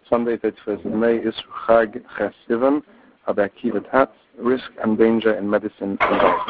Sunday, 31st of May, is Chag Chesivan, Rabbi Akiva Tatz, risk and danger in medicine and health.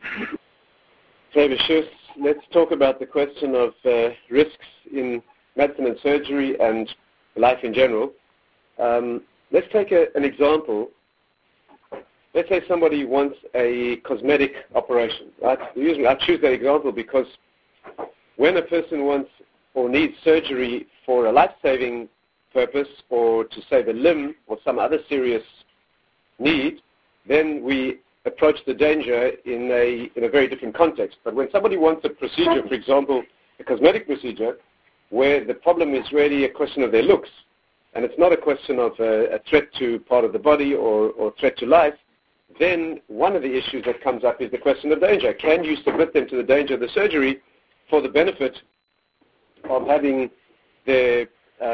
Let's talk about the question of risks in medicine and surgery and life in general. Let's take an example. Let's say somebody wants a cosmetic operation. Right? Usually I choose that example because when a person wants or needs surgery for a life-saving purpose or to save a limb or some other serious need, then we approach the danger in a very different context. But when somebody wants a procedure, for example, a cosmetic procedure, where the problem is really a question of their looks, and it's not a question of a threat to part of the body or threat to life, then one of the issues that comes up is the question of danger. Can you submit them to the danger of the surgery for the benefit of having their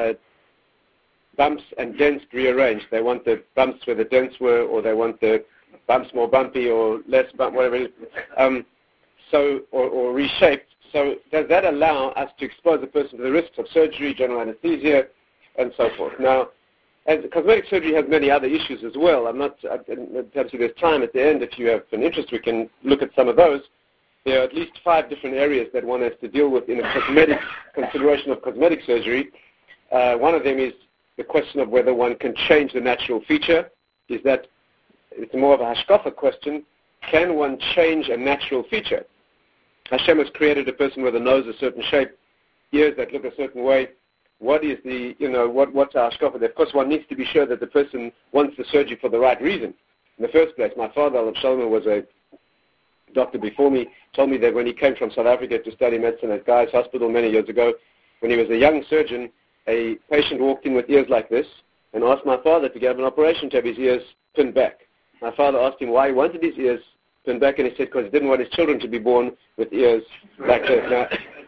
bumps and dents rearranged? They want the bumps where the dents were, or they want the bumps more bumpy or less bump, whatever it is, or reshaped. So does that allow us to expose the person to the risks of surgery, general anesthesia, and so forth? Now, as cosmetic surgery has many other issues as well. Perhaps there's time at the end, if you have an interest, we can look at some of those. There are at least 5 different areas that one has to deal with in a cosmetic consideration of cosmetic surgery. One of them is the question of whether one can change the natural feature. It's more of a hashkafa question. Can one change a natural feature? Hashem has created a person with a nose a certain shape, ears that look a certain way. What is what's our hashkafa? Of course, one needs to be sure that the person wants the surgery for the right reason. In the first place, my father, Alav Shalom, was a doctor before me, told me that when he came from South Africa to study medicine at Guy's Hospital many years ago, when he was a young surgeon, a patient walked in with ears like this and asked my father to have an operation to have his ears pinned back. My father asked him why he wanted his ears pinned back, and he said because he didn't want his children to be born with ears like this. Now,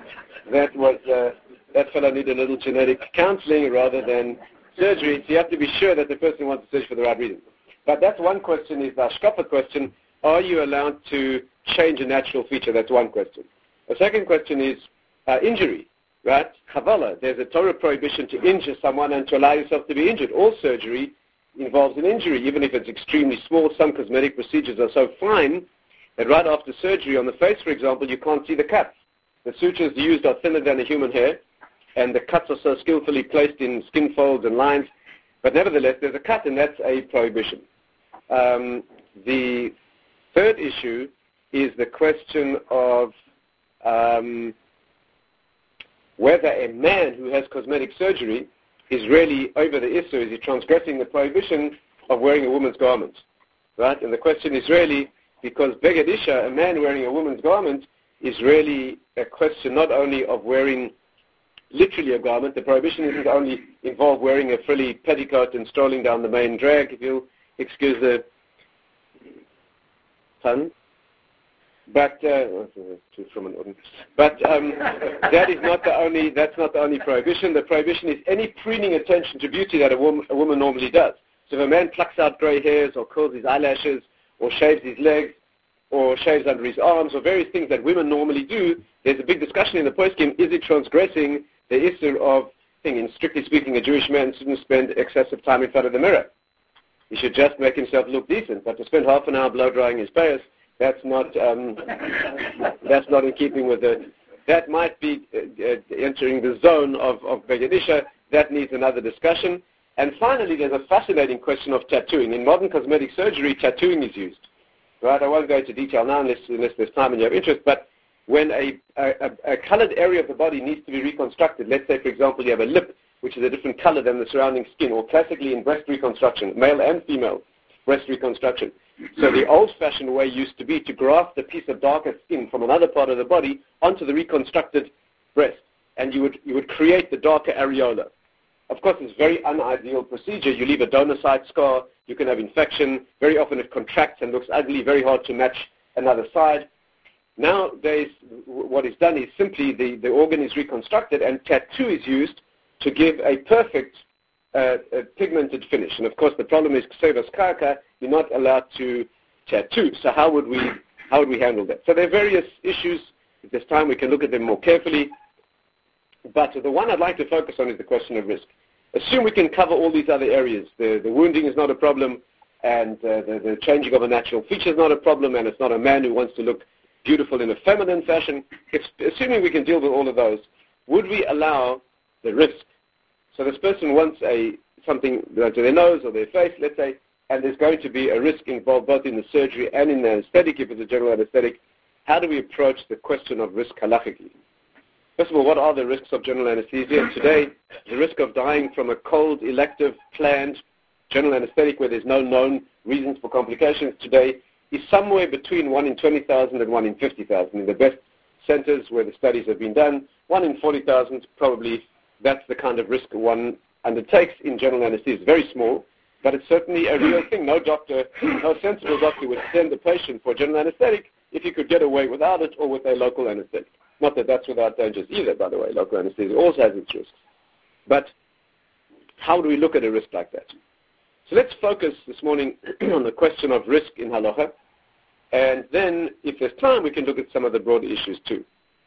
that fellow needed a little genetic counseling rather than surgery, so you have to be sure that the person wants the surgery for the right reason. But that's one question, is the hashkafa question. Are you allowed to change a natural feature? That's one question. The second question is injury, right? Chavala. There's a Torah prohibition to injure someone and to allow yourself to be injured. All surgery involves an injury, even if it's extremely small. Some cosmetic procedures are so fine that right after surgery on the face, for example, you can't see the cuts. The sutures used are thinner than a human hair, and the cuts are so skillfully placed in skin folds and lines. But nevertheless, there's a cut, and that's a prohibition. The third issue is the question of whether a man who has cosmetic surgery is really over the issue. Is he transgressing the prohibition of wearing a woman's garment? Right? And the question is really, because Beged Isha, a man wearing a woman's garment, is really a question not only of wearing literally a garment. The prohibition isn't only involve wearing a frilly petticoat and strolling down the main drag, if you'll excuse the pun. But that's not the only prohibition. The prohibition is any preening attention to beauty that a woman normally does. So if a man plucks out grey hairs or curls his eyelashes or shaves his legs or shaves under his arms or various things that women normally do, there's a big discussion in the poskim, is it transgressing the issue of thing? Strictly speaking, a Jewish man shouldn't spend excessive time in front of the mirror. He should just make himself look decent. But to spend half an hour blow drying his payas, that's not in keeping with it. That might be entering the zone of Beged Isha. That needs another discussion. And finally, there's a fascinating question of tattooing. In modern cosmetic surgery, tattooing is used. Right? I won't go into detail now unless there's time and you have interest. But when a colored area of the body needs to be reconstructed, let's say, for example, you have a lip which is a different color than the surrounding skin, or classically in breast reconstruction, male and female breast reconstruction. So the old-fashioned way used to be to graft a piece of darker skin from another part of the body onto the reconstructed breast, and you would create the darker areola. Of course, it's a very unideal procedure. You leave a donor site scar, you can have infection. Very often it contracts and looks ugly, very hard to match another side. Nowadays, what is done is simply the organ is reconstructed and tattoo is used to give a perfect pigmented finish. And of course, the problem is ksevas karka, you're not allowed to tattoo. So how would we handle that? So there are various issues. At this time, we can look at them more carefully. But the one I'd like to focus on is the question of risk. Assume we can cover all these other areas. The wounding is not a problem, and the changing of a natural feature is not a problem, and it's not a man who wants to look beautiful in a feminine fashion. Assuming we can deal with all of those, would we allow the risk? So this person wants something to their nose or their face, let's say, and there's going to be a risk involved both in the surgery and in the anesthetic if it's a general anesthetic. How do we approach the question of risk halachically? First of all, what are the risks of general anesthesia? Today, the risk of dying from a cold, elective, planned general anesthetic where there's no known reasons for complications today is somewhere between 1 in 20,000 and 1 in 50,000. In the best centers where the studies have been done, 1 in 40,000, probably that's the kind of risk one undertakes in general anesthesia. It's very small, but it's certainly a real thing. No sensible doctor would send the patient for general anesthetic if he could get away without it or with a local anesthetic. Not that that's without dangers either, by the way. Local anesthesia also has its risks. But how do we look at a risk like that? So let's focus this morning on the question of risk in halacha. And then, if there's time, we can look at some of the broader issues too.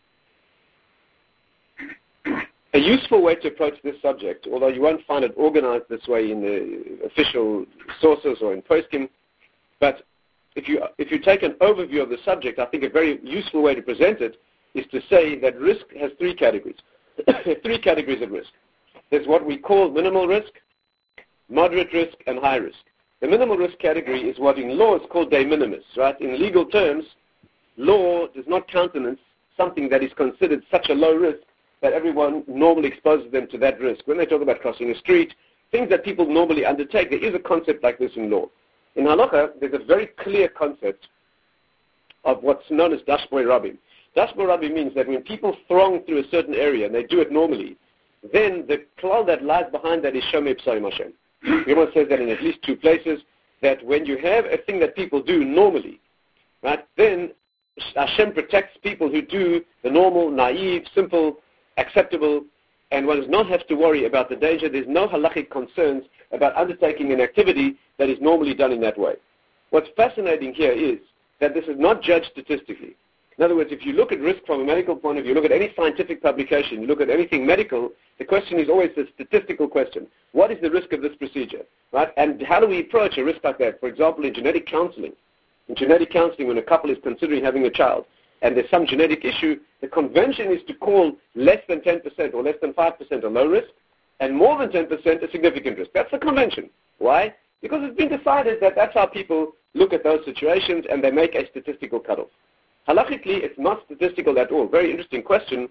A useful way to approach this subject, although you won't find it organized this way in the official sources or in poskim, but if you take an overview of the subject, I think a very useful way to present it is to say that risk has 3 categories. There are 3 categories of risk. There's what we call minimal risk, moderate risk, and high risk. The minimal risk category is what in law is called de minimis, right? In legal terms, law does not countenance something that is considered such a low risk that everyone normally exposes them to that risk. When they talk about crossing a street, things that people normally undertake, there is a concept like this in law. In halacha, there's a very clear concept of what's known as dash boi rabim. Dash boi rabim means that when people throng through a certain area and they do it normally, then the klal that lies behind that is shomei psoim Hashem. Everyone says that in at least 2 places, that when you have a thing that people do normally, right, then Hashem protects people who do the normal, naive, simple, acceptable, and one does not have to worry about the danger. There's no halachic concerns about undertaking an activity that is normally done in that way. What's fascinating here is that this is not judged statistically. In other words, if you look at risk from a medical point of view, look at any scientific publication, you look at anything medical, the question is always the statistical question. What is the risk of this procedure? Right? And how do we approach a risk like that? For example, in genetic counseling. In genetic counseling, when a couple is considering having a child, and there's some genetic issue, the convention is to call less than 10% or less than 5% a low risk, and more than 10% a significant risk. That's the convention. Why? Because it's been decided that that's how people look at those situations, and they make a statistical cutoff. Halachically, it's not statistical at all. Very interesting question.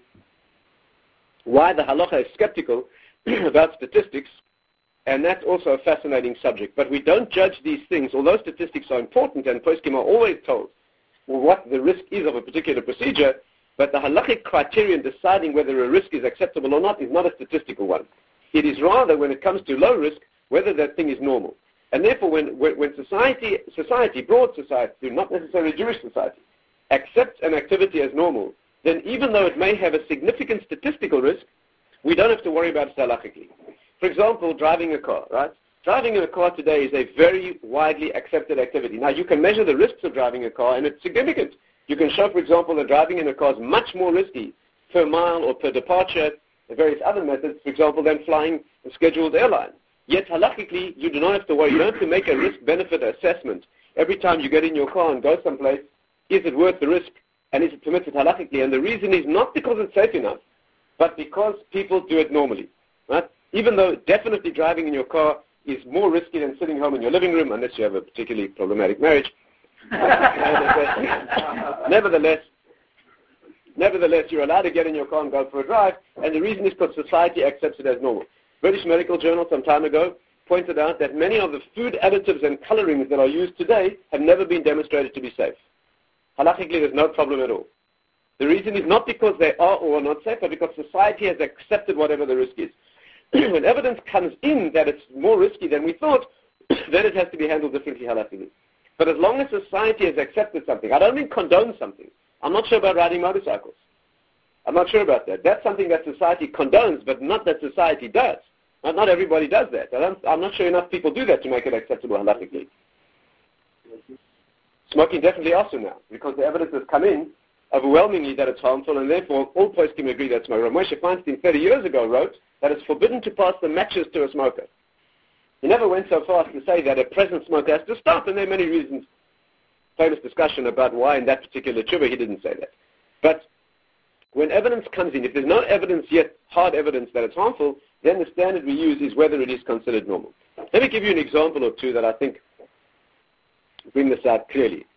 Why the halacha is skeptical about statistics, and that's also a fascinating subject. But we don't judge these things, although statistics are important, and poskim are always told what the risk is of a particular procedure, but the halachic criterion deciding whether a risk is acceptable or not is not a statistical one. It is rather, when it comes to low risk, whether that thing is normal. And therefore, when society, broad society, not necessarily Jewish society, accepts an activity as normal, then even though it may have a significant statistical risk, we don't have to worry about it halachically. For example, driving a car, right? Driving in a car today is a very widely accepted activity. Now, you can measure the risks of driving a car, and it's significant. You can show, for example, that driving in a car is much more risky per mile or per departure, and various other methods, for example, than flying a scheduled airline. Yet, halachically, you do not have to worry. You don't have to make a risk-benefit assessment every time you get in your car and go someplace. Is it worth the risk, and is it permitted halachically? And the reason is not because it's safe enough, but because people do it normally. Right? Even though definitely driving in your car is more risky than sitting home in your living room, unless you have a particularly problematic marriage. Nevertheless, you're allowed to get in your car and go for a drive, and the reason is because society accepts it as normal. British Medical Journal some time ago pointed out that many of the food additives and colorings that are used today have never been demonstrated to be safe. Halachically, there's no problem at all. The reason is not because they are or are not safe, but because society has accepted whatever the risk is. When evidence comes in that it's more risky than we thought, then it has to be handled differently halachically. But as long as society has accepted something, I don't mean condone something. I'm not sure about riding motorcycles. I'm not sure about that. That's something that society condones, but not that society does. Not everybody does that. I'm not sure enough people do that to make it acceptable halakhically. Smoking definitely also now, because the evidence has come in overwhelmingly that it's harmful, and therefore all poskim agree that it's smoke. Rav Moshe Feinstein 30 years ago wrote that it's forbidden to pass the matches to a smoker. He never went so far as to say that a present smoker has to stop, and there are many reasons. Famous discussion about why in that particular tshuva he didn't say that. But when evidence comes in, if there's no evidence yet, hard evidence that it's harmful, then the standard we use is whether it is considered normal. Let me give you an example or two that I think bring this out clearly.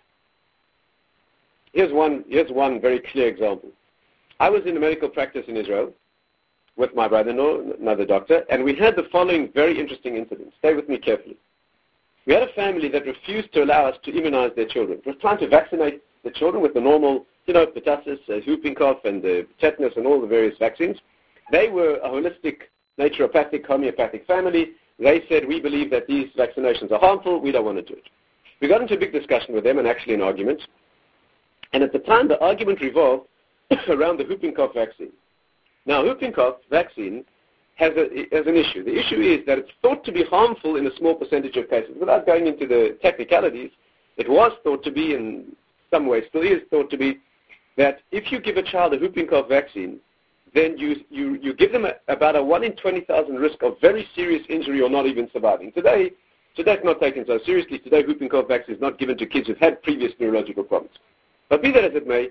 Here's one very clear example. I was in a medical practice in Israel with my brother-in-law, another doctor, and we had the following very interesting incident. Stay with me carefully. We had a family that refused to allow us to immunize their children. It was time to vaccinate the children with the normal, pertussis, whooping cough, and tetanus, and all the various vaccines. They were a holistic, naturopathic, homeopathic family. They said, we believe that these vaccinations are harmful. We don't want to do it. We got into a big discussion with them and actually an argument. And at the time, the argument revolved around the whooping cough vaccine. Now, whooping cough vaccine has an issue. The issue is that it's thought to be harmful in a small percentage of cases. Without going into the technicalities, it was thought to be, in some ways still is thought to be, that if you give a child a whooping cough vaccine, then you give them about a 1 in 20,000 risk of very serious injury or not even surviving. Today it's not taken so seriously. Today, whooping cough vaccine is not given to kids who've had previous neurological problems. But be that as it may,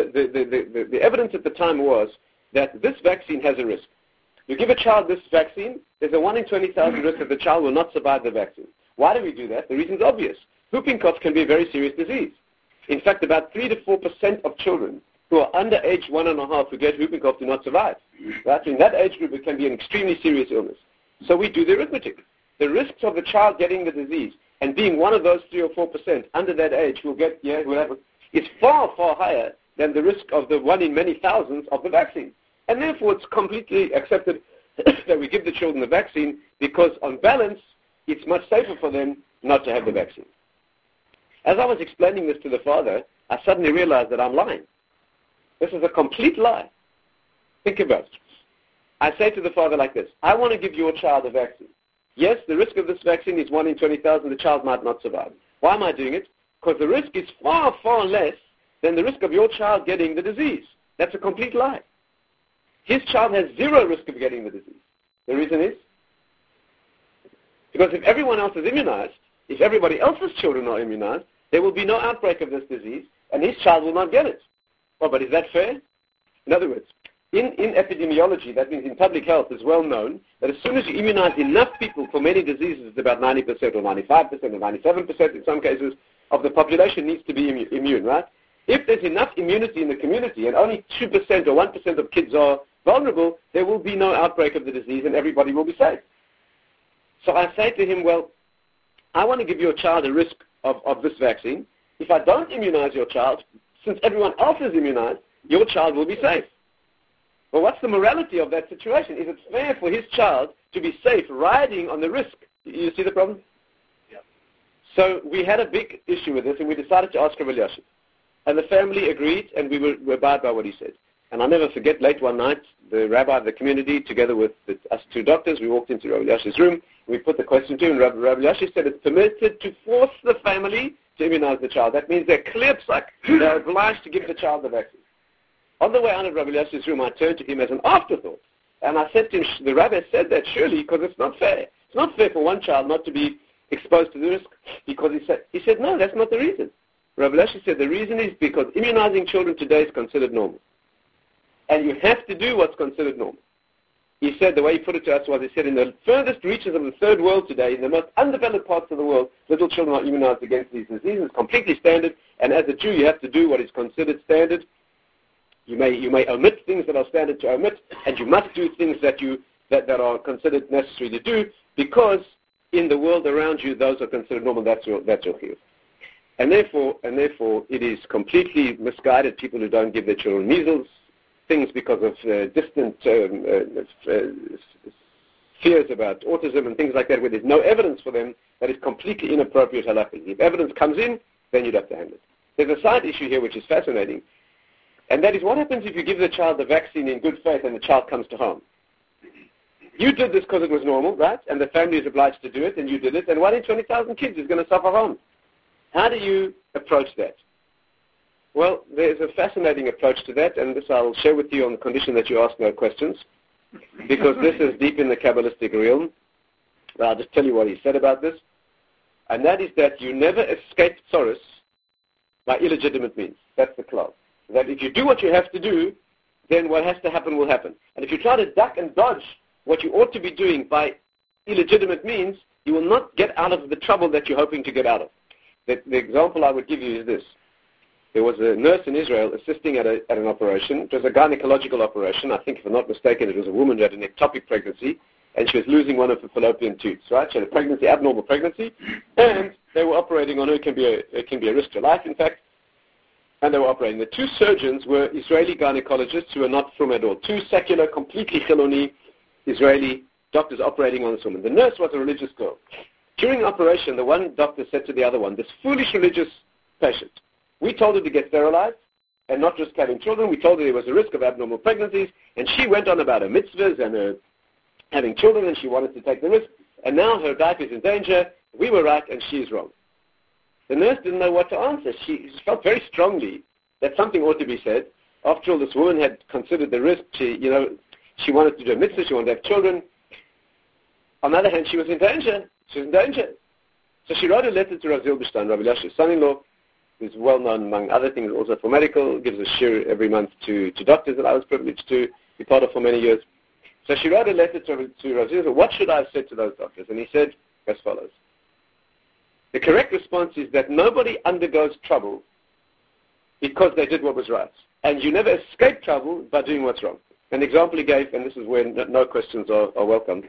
the evidence at the time was that this vaccine has a risk. You give a child this vaccine, there's a 1 in 20,000 risk that the child will not survive the vaccine. Why do we do that? The reason is obvious. Whooping cough can be a very serious disease. In fact, about 3 to 4% of children who are under age 1.5 who get whooping cough do not survive. Right? In that age group, it can be an extremely serious illness. So we do the arithmetic. The risks of the child getting the disease and being one of those 3 or 4% under that age who is far, far higher than the risk of the 1 in many thousands of the vaccine. And therefore, it's completely accepted that we give the children the vaccine because, on balance, it's much safer for them not to have the vaccine. As I was explaining this to the father, I suddenly realized that I'm lying. This is a complete lie. Think about it. I say to the father like this, I want to give your child a vaccine. Yes, the risk of this vaccine is 1 in 20,000. The child might not survive. Why am I doing it? Because the risk is far, far less than the risk of your child getting the disease. That's a complete lie. His child has 0 risk of getting the disease. The reason is because if everyone else is immunized, if everybody else's children are immunized, there will be no outbreak of this disease, and his child will not get it. Oh, but is that fair? In other words, in epidemiology, that means in public health, it's well known that as soon as you immunize enough people for many diseases, it's about 90% or 95% or 97% in some cases of the population needs to be immune, right? If there's enough immunity in the community and only 2% or 1% of kids are vulnerable, there will be no outbreak of the disease and everybody will be safe. So I say to him, well, I want to give your child a risk of this vaccine. If I don't immunize your child, since everyone else is immunized, your child will be safe. Well, what's the morality of that situation? Is it fair for his child to be safe riding on the risk? You see the problem? Yeah. So we had a big issue with this, and we decided to ask Rav Elyashiv. And the family agreed, and we were abide by what he said. And I'll never forget, late one night, the rabbi of the community, together with us 2 doctors, we walked into Rav Elyashiv's room, we put the question to him, and Rav Elyashiv said it's permitted to force the family to immunize the child. That means they're clear psak, they're obliged to give the child the vaccine. On the way out of Rav Elyashiv's room, I turned to him as an afterthought. And I said to him, the rabbi said that surely because it's not fair. It's not fair for one child not to be exposed to the risk because he said, no, that's not the reason. Rav Elyashiv said the reason is because immunizing children today is considered normal. And you have to do what's considered normal. He said, the way he put it to us was, he said, in the furthest reaches of the third world today, in the most undeveloped parts of the world, little children are immunized against these diseases. It's completely standard. And as a Jew, you have to do what is considered standard. You may omit things that are standard to omit, and you must do things that are considered necessary to do, because in the world around you, those are considered normal. That's your chiyuv. And therefore, it is completely misguided. People who don't give their children measles things because of distant fears about autism and things like that, where there's no evidence for them, that is completely inappropriate halakha. If evidence comes in, then you'd have to handle it. There's a side issue here which is fascinating. And that is, what happens if you give the child the vaccine in good faith and the child comes to harm? You did this because it was normal, right? And the family is obliged to do it, and you did it, and 1 in 20,000 kids is going to suffer harm. How do you approach that? Well, there's a fascinating approach to that, and this I'll share with you on the condition that you ask no questions, because this is deep in the Kabbalistic realm. I'll just tell you what he said about this, and that is that you never escape tzoros by illegitimate means. That's the clause. That if you do what you have to do, then what has to happen will happen. And if you try to duck and dodge what you ought to be doing by illegitimate means, you will not get out of the trouble that you're hoping to get out of. The example I would give you is this. There was a nurse in Israel assisting at an operation. It was a gynecological operation. I think, if I'm not mistaken, it was a woman who had an ectopic pregnancy, and she was losing one of her fallopian tubes, right? She had a pregnancy, abnormal pregnancy, and they were operating on her. It can be a risk to life, in fact, and they were operating. The two surgeons were Israeli gynecologists who were not from at all. Two secular, completely Chiloni Israeli doctors operating on this woman. The nurse was a religious girl. During the operation, the one doctor said to the other one, this foolish religious patient, we told her to get sterilized and not risk having children. We told her there was a risk of abnormal pregnancies, and she went on about her mitzvahs and her having children, and she wanted to take the risk, and now her life is in danger. We were right, and she is wrong. The nurse didn't know what to answer. She felt very strongly that something ought to be said. After all, this woman had considered the risk. She wanted to do a mitzvah. She wanted to have children. On the other hand, she was in danger. She was in danger. So she wrote a letter to Rav Zilberstein, Rabbi Elisha's son-in-law, who's well known, among other things, also for medical, gives a shir every month to doctors that I was privileged to be part of for many years. So she wrote a letter to Rav Zilberstein, what should I have said to those doctors? And he said as follows. The correct response is that nobody undergoes trouble because they did what was right. And you never escape trouble by doing what's wrong. An example he gave, and this is where no questions are welcome.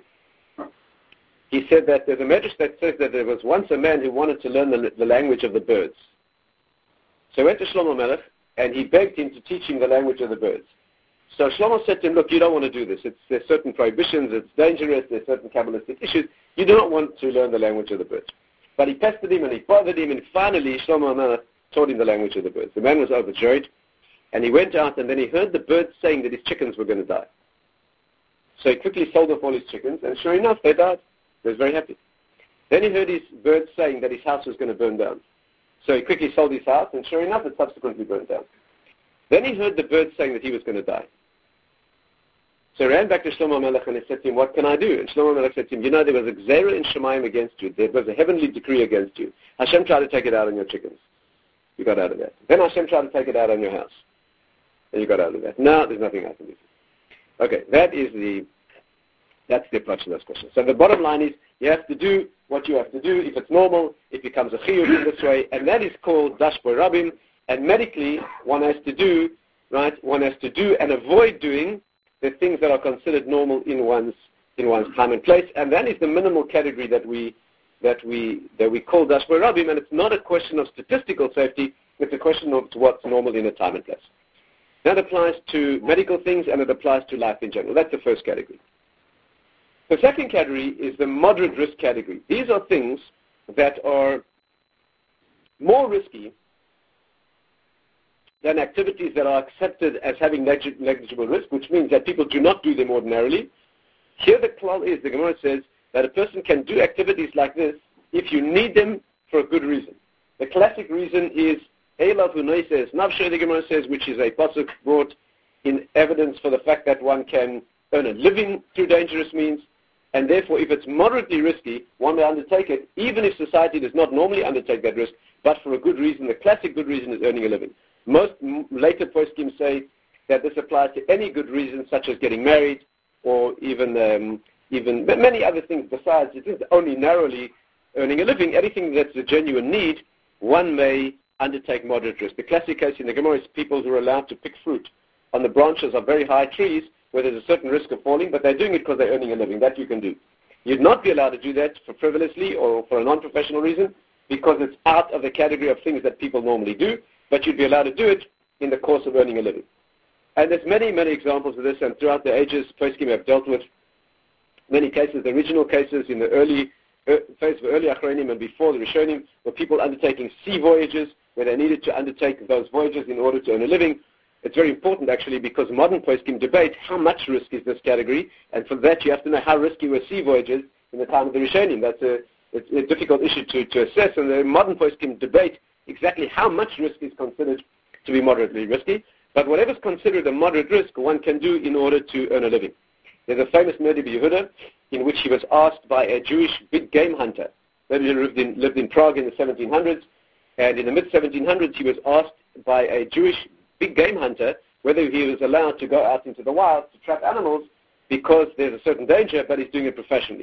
He said that there's a medrash that says that there was once a man who wanted to learn the language of the birds. So he went to Shlomo Melech, and he begged him to teach him the language of the birds. So Shlomo said to him, look, you don't want to do this. There's certain prohibitions, it's dangerous, there's certain Kabbalistic issues. You do not want to learn the language of the birds. But he pestered him and he bothered him, and finally Shlomo Melech taught him the language of the birds. The man was overjoyed, and he went out, and then he heard the birds saying that his chickens were going to die. So he quickly sold off all his chickens, and sure enough, they died. He was very happy. Then he heard his birds saying that his house was going to burn down. So he quickly sold his house, and sure enough, it subsequently burned down. Then he heard the birds saying that he was going to die. So he ran back to Shlomo Melech and he said to him, what can I do? And Shlomo Melech said to him, there was a gzera in Shemayim against you. There was a heavenly decree against you. Hashem tried to take it out on your chickens. You got out of that. Then Hashem tried to take it out on your house. And you got out of that. No, there's nothing I can do. Okay, that's the approach to those questions. So the bottom line is, you have to do what you have to do. If it's normal, it becomes a chiyuv in this way, and that is called dash boi rabim. And medically, one has to do and avoid doing the things that are considered normal in one's time and place, and that is the minimal category that we call dash boi rabim. And it's not a question of statistical safety; it's a question of what's normal in a time and place. That applies to medical things, and it applies to life in general. That's the first category. The second category is the moderate risk category. These are things that are more risky than activities that are accepted as having negligible risk, which means that people do not do them ordinarily. Here the klal is, the Gemara says, that a person can do activities like this if you need them for a good reason. The classic reason is Eilav Hunay says, Navshay, the Gemara says, which is a pasuk brought in evidence for the fact that one can earn a living through dangerous means. And therefore, if it's moderately risky, one may undertake it, even if society does not normally undertake that risk, but for a good reason. The classic good reason is earning a living. Most later poskim say that this applies to any good reason, such as getting married, or even many other things besides. It is only narrowly earning a living. Anything that's a genuine need, one may undertake moderate risk. The classic case in the Gemara is people who are allowed to pick fruit on the branches of very high trees, where there's a certain risk of falling, but they're doing it because they're earning a living. That you can do. You'd not be allowed to do that for frivolously or for a non-professional reason, because it's out of the category of things that people normally do, but you'd be allowed to do it in the course of earning a living. And there's many, many examples of this, and throughout the ages, poskim have dealt with many cases. The original cases in the early phase of early Achronim and before the Rishonim were people undertaking sea voyages, where they needed to undertake those voyages in order to earn a living. It's very important, actually, because modern poskim debate how much risk is this category, and for that you have to know how risky were sea voyages in the time of the Rishonim. That's a difficult issue to assess, and the modern poskim debate exactly how much risk is considered to be moderately risky. But whatever's considered a moderate risk, one can do in order to earn a living. There's a famous Nerdy Yehuda in which he was asked by a Jewish big game hunter. Nerdy lived in Prague in the 1700s, and in the mid-1700s he was asked by a Jewish big game hunter whether he was allowed to go out into the wild to trap animals because there's a certain danger, but he's doing it professionally.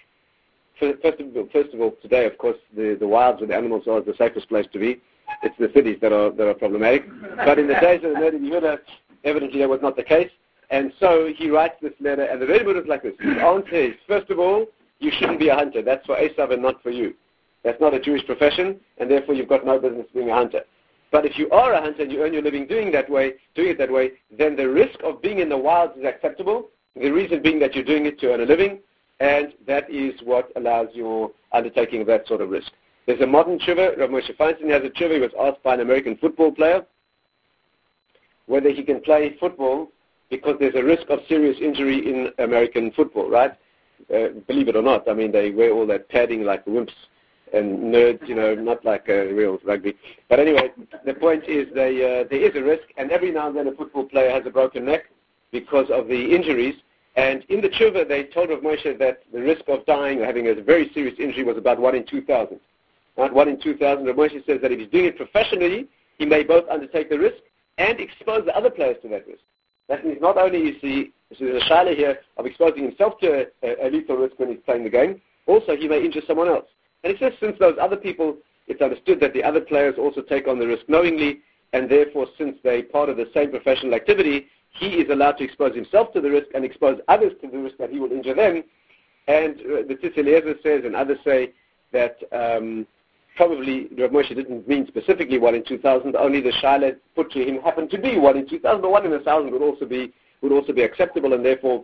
First of all, today, of course, the wilds where the animals are the safest place to be. It's the cities that are problematic. But in the days of the Nerdy Yehuda, evidently that was not the case. And so he writes this letter, and the Nerdy Yehuda is like this. His answer is, first of all, you shouldn't be a hunter. That's for Esav and not for you. That's not a Jewish profession, and therefore you've got no business being a hunter. But if you are a hunter and you earn your living doing it that way, then the risk of being in the wilds is acceptable. The reason being that you're doing it to earn a living, and that is what allows your undertaking of that sort of risk. There's a modern tshuva. Rav Moshe Feinstein has a tshuva. He was asked by an American football player whether he can play football because there's a risk of serious injury in American football, right? Believe it or not, I mean, they wear all that padding like the wimps and nerds, not like real rugby. But anyway, the point is there is a risk, and every now and then a football player has a broken neck because of the injuries. And in the tshuva, they told Rav Moshe that the risk of dying or having a very serious injury was about 1 in 2,000. Right? 1 in 2,000. Rav Moshe says that if he's doing it professionally, he may both undertake the risk and expose the other players to that risk. That means not only is there's a shayla here of exposing himself to a lethal risk when he's playing the game, also he may injure someone else. And it says since those other people, it's understood that the other players also take on the risk knowingly, and therefore since they're part of the same professional activity, he is allowed to expose himself to the risk and expose others to the risk that he will injure them. And the Tzitz Eliezer says, and others say, that probably Rav Moshe didn't mean specifically 1 in 2,000, only the shayla put to him happened to be 1 in 2,000, but 1 in 1,000 would also be acceptable, and therefore,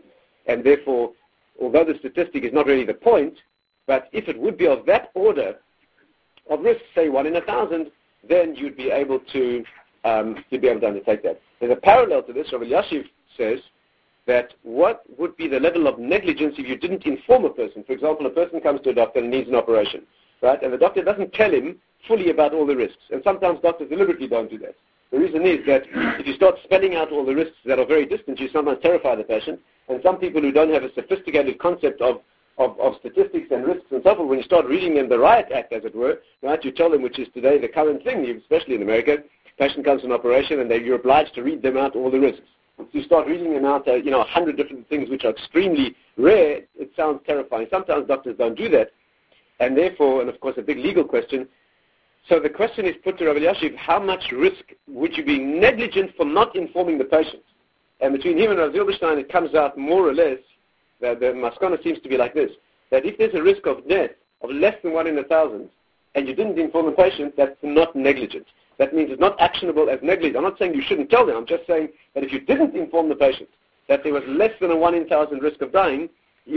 although the statistic is not really the point, but if it would be of that order of risk, say 1 in 1,000, then you'd be able to undertake that. There's a parallel to this. Rav Elyashiv says that what would be the level of negligence if you didn't inform a person? For example, a person comes to a doctor and needs an operation, right? And the doctor doesn't tell him fully about all the risks. And sometimes doctors deliberately don't do that. The reason is that if you start spelling out all the risks that are very distant, you sometimes terrify the patient. And some people who don't have a sophisticated concept of statistics and risks and so forth, when you start reading them the riot act, as it were, right, you tell them, which is today the current thing, especially in America, patient comes to an operation and you're obliged to read them out all the risks. So you start reading them out, 100 different things which are extremely rare. It sounds terrifying. Sometimes doctors don't do that. And therefore, and of course a big legal question, so the question is put to Rav Elyashiv, how much risk would you be negligent for not informing the patient? And between him and Rav Zilberstein, it comes out more or less that the maskana seems to be like this, that if there's a risk of death of less than 1 in 1,000, and you didn't inform the patient, that's not negligent. That means it's not actionable as negligence. I'm not saying you shouldn't tell them. I'm just saying that if you didn't inform the patient that there was less than a 1 in 1,000 risk of dying,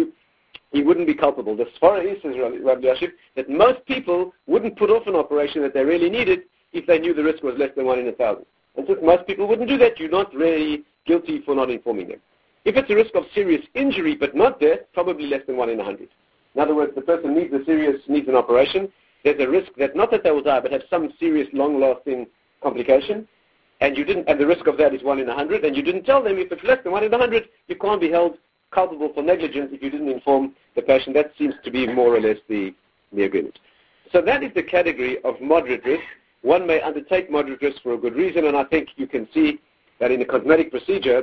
he wouldn't be culpable. The Sfara is, says Rav Elyashiv, that most people wouldn't put off an operation that they really needed if they knew the risk was less than 1 in 1,000. And since most people wouldn't do that, you're not really guilty for not informing them. If it's a risk of serious injury but not death, probably less than 1 in 100. In other words, the person needs an operation. There's a risk that not that they will die, but have some serious, long-lasting complication, and the risk of that is 1 in 100, and you didn't tell them. If it's less than 1 in 100, you can't be held culpable for negligence if you didn't inform the patient. That seems to be more or less the agreement. So that is the category of moderate risk. One may undertake moderate risk for a good reason, and I think you can see that in the cosmetic procedure,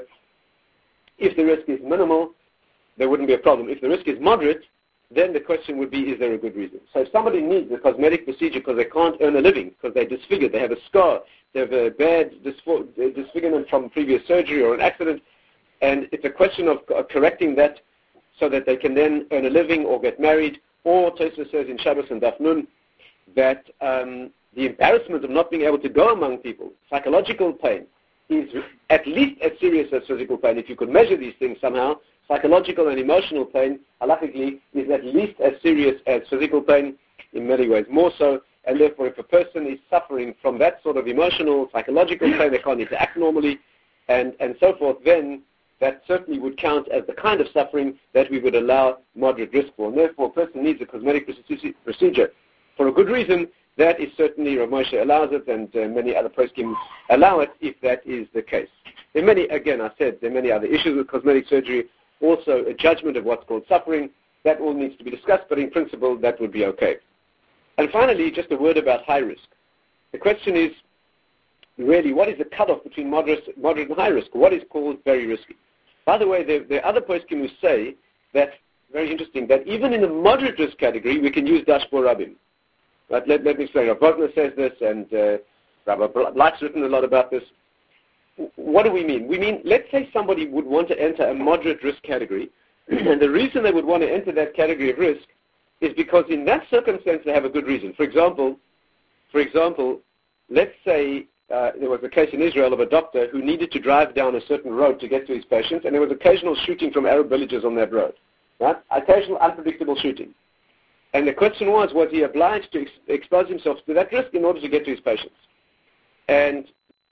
if the risk is minimal, there wouldn't be a problem. If the risk is moderate, then the question would be, is there a good reason? So if somebody needs a cosmetic procedure because they can't earn a living, because they're disfigured, they have a scar, they have a bad disfigurement from previous surgery or an accident, and it's a question of correcting that so that they can then earn a living or get married, or Tosfos says in Shabbos and Daf Nun that the embarrassment of not being able to go among people, psychological pain, is at least as serious as physical pain. If you could measure these things somehow, psychological and emotional pain, halakhically, is at least as serious as physical pain, in many ways more so, and therefore if a person is suffering from that sort of emotional, psychological pain, they can't interact normally, and so forth, then that certainly would count as the kind of suffering that we would allow moderate risk for. And therefore, a person needs a cosmetic procedure for a good reason, that is certainly, Rav Moshe allows it, and many other poskim allow it if that is the case. There are many, again, I said, there are many other issues with cosmetic surgery, also a judgment of what's called suffering. That all needs to be discussed, but in principle, that would be okay. And finally, just a word about high risk. The question is, really, what is the cutoff between moderate and high risk? What is called very risky? By the way, there are other poskim who say that, very interesting, that even in the moderate risk category, we can use Dash Bor Rabim. But let me explain. Rav Wagner says this, and Rabbi Black's written a lot about this. What do we mean? We mean, let's say somebody would want to enter a moderate risk category, and the reason they would want to enter that category of risk is because in that circumstance they have a good reason. For example, let's say there was a case in Israel of a doctor who needed to drive down a certain road to get to his patients, and there was occasional shooting from Arab villages on that road. Right? Occasional unpredictable shooting. And the question was he obliged to expose himself to that risk in order to get to his patients? And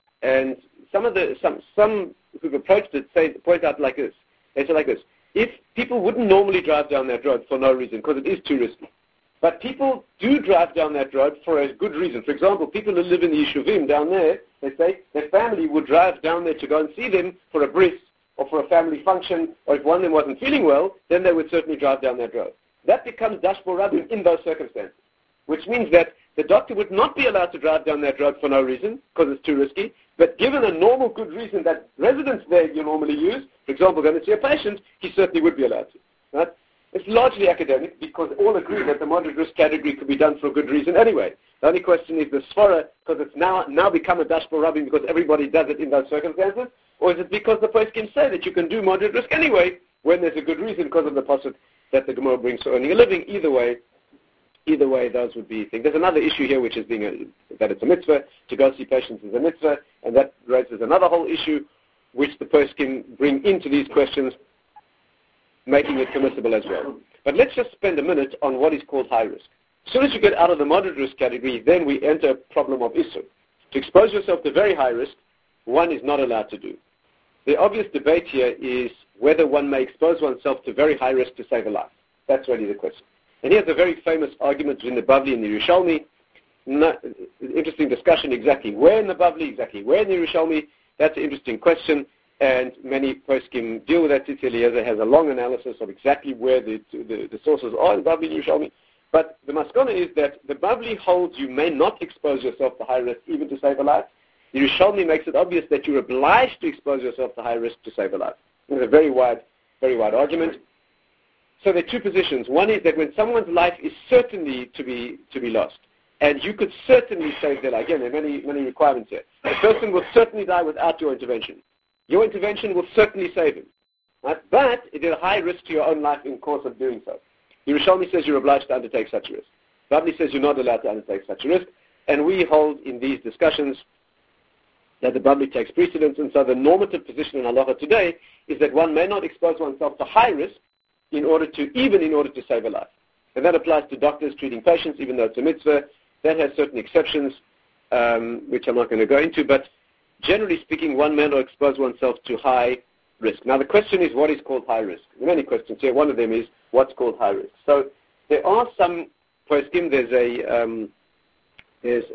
some who've approached it point out like this. They say like this: if people wouldn't normally drive down that road for no reason because it is too risky, but people do drive down that road for a good reason. For example, people who live in the Yeshuvim down there, they say their family would drive down there to go and see them for a bris or for a family function, or if one of them wasn't feeling well, then they would certainly drive down that road. That becomes Dash Bor Rabim in those circumstances, which means that the doctor would not be allowed to drive down that road for no reason, because it's too risky, but given a normal good reason that residents there you normally use, for example, going to see a patient, he certainly would be allowed to. Right? It's largely academic, because all agree that the moderate risk category could be done for a good reason anyway. The only question is the Sfora, because it's now become a Dash Bor Rabim because everybody does it in those circumstances, or is it because the poskim say that you can do moderate risk anyway when there's a good reason because of the pasuk that the Gemara brings for earning a living? Either way, those would be things. There's another issue here, which is that it's a mitzvah. To go see patients is a mitzvah, and that raises another whole issue, which the poskim bring into these questions, making it permissible as well. But let's just spend a minute on what is called high risk. As soon as you get out of the moderate risk category, then we enter a problem of issur. To expose yourself to very high risk, one is not allowed to do. The obvious debate here is whether one may expose oneself to very high risk to save a life. That's really the question. And here's a very famous argument between the Bavli and the Yerushalmi. Interesting discussion exactly where in the Bavli, exactly where in the Yerushalmi. That's an interesting question, and many poskim deal with that. Tzitzi Eliezer has a long analysis of exactly where the sources are in Bavli and Yerushalmi. But the maskana is that the Bavli holds you may not expose yourself to high risk even to save a life. The Yerushalmi makes it obvious that you're obliged to expose yourself to high risk to save a life. It's a very wide argument. So there are two positions. One is that when someone's life is certainly to be lost, and you could certainly save their life. Again, there are many requirements here. The person will certainly die without your intervention. Your intervention will certainly save him. Right? But it is a high risk to your own life in course of doing so. Yerushalmi says you're obliged to undertake such a risk. Bavli says you're not allowed to undertake such a risk. And we hold in these discussions that the Bavli takes precedence. And so the normative position in halacha today is that one may not expose oneself to high risk in order to save a life. And that applies to doctors treating patients, even though it's a mitzvah. That has certain exceptions, which I'm not going to go into. But generally speaking, one may not expose oneself to high risk. Now the question is, what is called high risk? There are many questions here. One of them is, what's called high risk? So there are some poskim. There's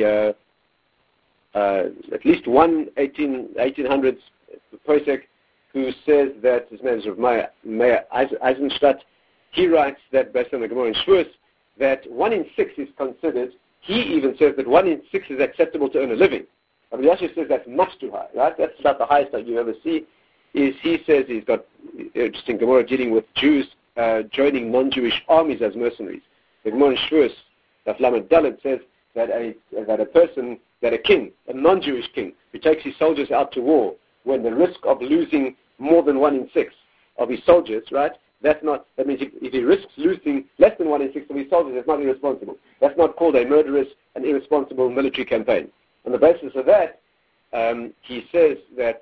at least one 1800s posek who says that, his name is Rav Meir Eisenstadt, he writes that based on the Gemara in Shavuos, that 1 in 6 is considered, he even says that 1 in 6 is acceptable to earn a living. Rabbi Yashiv says that's much too high, right? That's about the highest that you ever see. He says he's got interesting Gemara dealing with Jews joining non-Jewish armies as mercenaries. The Gemara in Shavuos, Daf Lamed Dalet, says that a king, a non-Jewish king, who takes his soldiers out to war when the risk of losing more than 1 in 6 of his soldiers, right? That means if he risks losing less than 1 in 6 of his soldiers, that's not irresponsible. That's not called a murderous and irresponsible military campaign. On the basis of that, he says that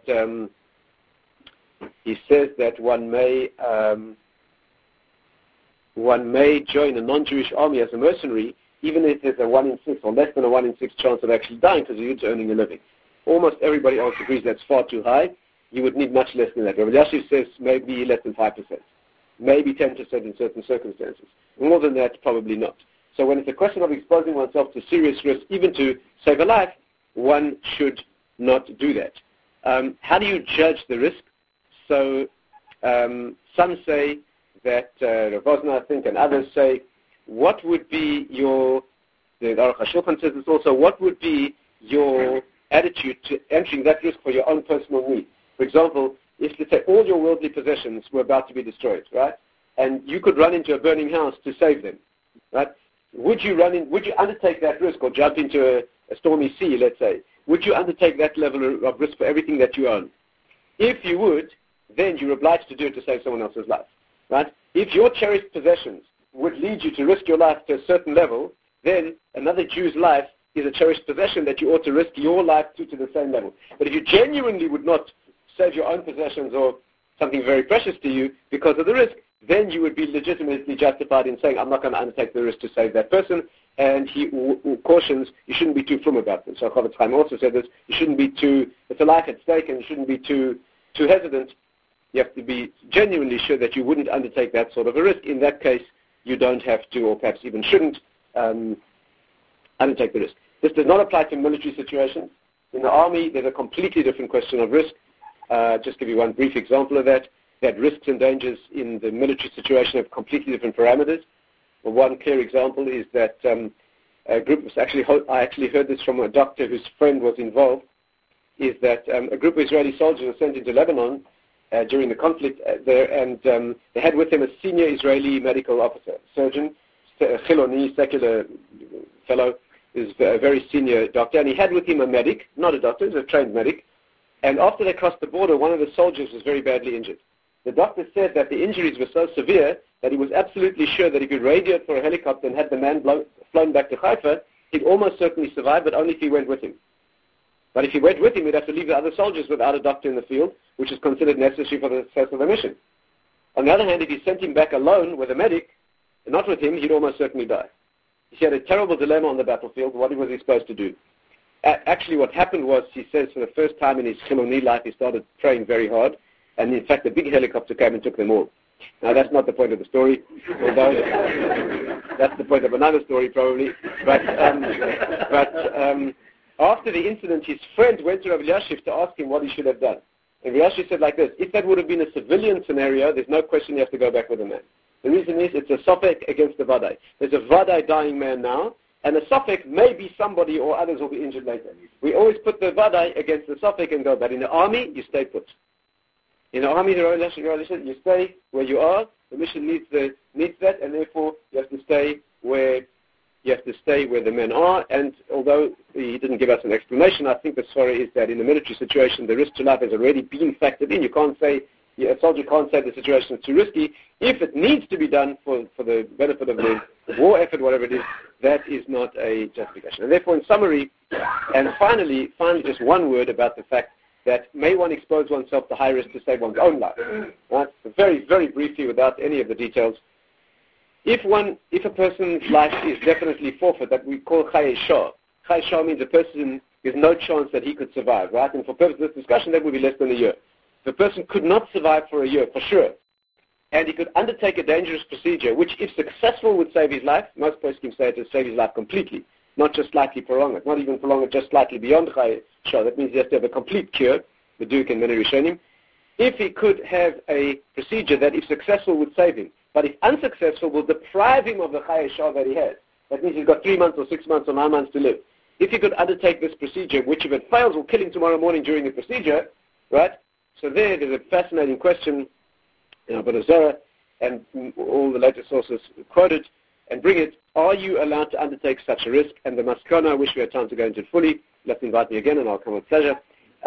one may join a non-Jewish army as a mercenary, even if there's a 1 in 6 or less than a 1 in 6 chance of actually dying because you're earning a living. Almost everybody else agrees that's far too high. You would need much less than that. Rabbi Yashiv says maybe less than 5%, maybe 10% in certain circumstances. More than that, probably not. So when it's a question of exposing oneself to serious risk, even to save a life, one should not do that. How do you judge the risk? So some say that, Rav Wosner, I think, and others say, what would be the Aruch HaShulchan says this also, what would be your attitude to entering that risk for your own personal need? For example, if, let's say, all your worldly possessions were about to be destroyed, right? And you could run into a burning house to save them, right? Would you undertake that risk, or jump into a stormy sea, let's say? Would you undertake that level of risk for everything that you own? If you would, then you're obliged to do it to save someone else's life, right? If your cherished possessions would lead you to risk your life to a certain level, then another Jew's life is a cherished possession that you ought to risk your life to the same level. But if you genuinely would not save your own possessions or something very precious to you because of the risk, then you would be legitimately justified in saying, I'm not going to undertake the risk to save that person. And he cautions, you shouldn't be too frum about this. So Chofetz Chaim also said this, you shouldn't be it's a life at stake, and you shouldn't be too hesitant. You have to be genuinely sure that you wouldn't undertake that sort of a risk. In that case, you don't have to, or perhaps even shouldn't, undertake the risk. This does not apply to military situations. In the army, there's a completely different question of risk. Just give you one brief example of that. That risks and dangers in the military situation have completely different parameters. Well, one clear example is that a group was I actually heard this from a doctor whose friend was involved, is that a group of Israeli soldiers were sent into Lebanon during the conflict there, and they had with them a senior Israeli medical officer, surgeon, Chiloni, secular fellow, is a very senior doctor, and he had with him a medic, not a doctor, he was a trained medic, and after they crossed the border, one of the soldiers was very badly injured. The doctor said that the injuries were so severe that he was absolutely sure that he could radio for a helicopter and had the man flown back to Haifa, he'd almost certainly survive, but only if he went with him. But if he went with him, he'd have to leave the other soldiers without a doctor in the field, which is considered necessary for the success of the mission. On the other hand, if he sent him back alone with a medic, and not with him, he'd almost certainly die. He had a terrible dilemma on the battlefield. What was he supposed to do? Actually, what happened was, he says, for the first time in his Chiloni life, he started praying very hard, and in fact, a big helicopter came and took them all. Now, that's not the point of the story, although that's the point of another story, probably. But after the incident, his friend went to Rav Elyashiv to ask him what he should have done. And Rav Elyashiv said like this, if that would have been a civilian scenario, there's no question you have to go back with the man. The reason is, it's a safek against the vadai. There's a vadai dying man now, and the safek may be somebody or others will be injured later. We always put the vadai against the safek and go, but in the army, you stay put. In the army, you stay where you are. The mission needs that, and therefore you have to stay where the men are. And although he didn't give us an explanation, I think the story is that in the military situation, the risk to life has already been factored in. You can't say, a soldier can't say the situation is too risky. If it needs to be done for the benefit of the war effort, whatever it is, that is not a justification. And therefore, in summary, and finally, just one word about the fact that may one expose oneself to high risk to save one's own life. Right? Very, very briefly, without any of the details, if a person's life is definitely forfeit, that we call Chayei Shah. Chayei Shah means a person has no chance that he could survive, right? And for purposes of this discussion, that would be less than a year. If a person could not survive for a year, for sure, and he could undertake a dangerous procedure, which if successful would save his life, most poskim say it will save his life completely, not just slightly prolong it, not even prolong it just slightly beyond Chayei Shah. That means he has to have a complete cure, the Duke and many Rishonim. If he could have a procedure that if successful would save him, but if unsuccessful will deprive him of the Chayei Shah that he has, that means he's got 3 months or 6 months or 9 months to live. If he could undertake this procedure, which if it fails will kill him tomorrow morning during the procedure, right? So there's a fascinating question in Avodah Zarah, and all the latest sources quoted, and bring it, are you allowed to undertake such a risk? And the maskana, I wish we had time to go into it fully, let's invite me again and I'll come with pleasure,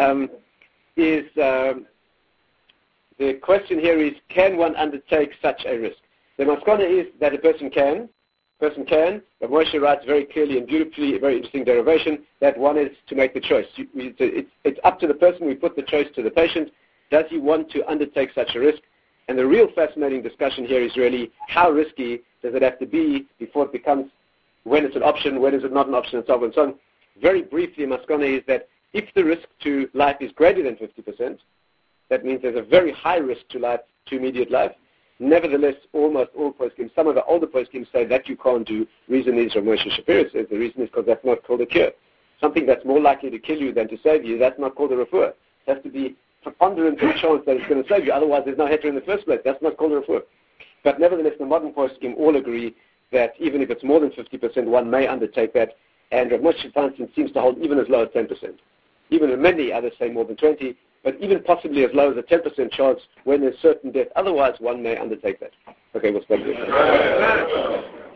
the question here is, can one undertake such a risk? The maskana is that a person can, but Moshe writes very clearly and beautifully, a very interesting derivation, that one is to make the choice. It's up to the person. We put the choice to the patient. Does he want to undertake such a risk? And the real fascinating discussion here is really how risky does it have to be before it becomes, when it's an option, when is it not an option, and so on and so on. Very briefly, maskana is that if the risk to life is greater than 50%, that means there's a very high risk to life, to immediate life. Nevertheless, almost all poskim, some of the older poskim say that you can't do. Reason is, Rav Moshe Shapiro says, the reason is because that's not called a cure. Something that's more likely to kill you than to save you, that's not called a refuah. It has to be preponderant of chance that it's going to save you. Otherwise, there's no heter in the first place. That's not called a refuah. But nevertheless, the modern poskim all agree that even if it's more than 50%, one may undertake that. And Rav Moshe Feinstein seems to hold even as low as 10%. Even many others say more than 20, but even possibly as low as a 10% chance when there's certain death. Otherwise, one may undertake that. Okay, we'll stop there.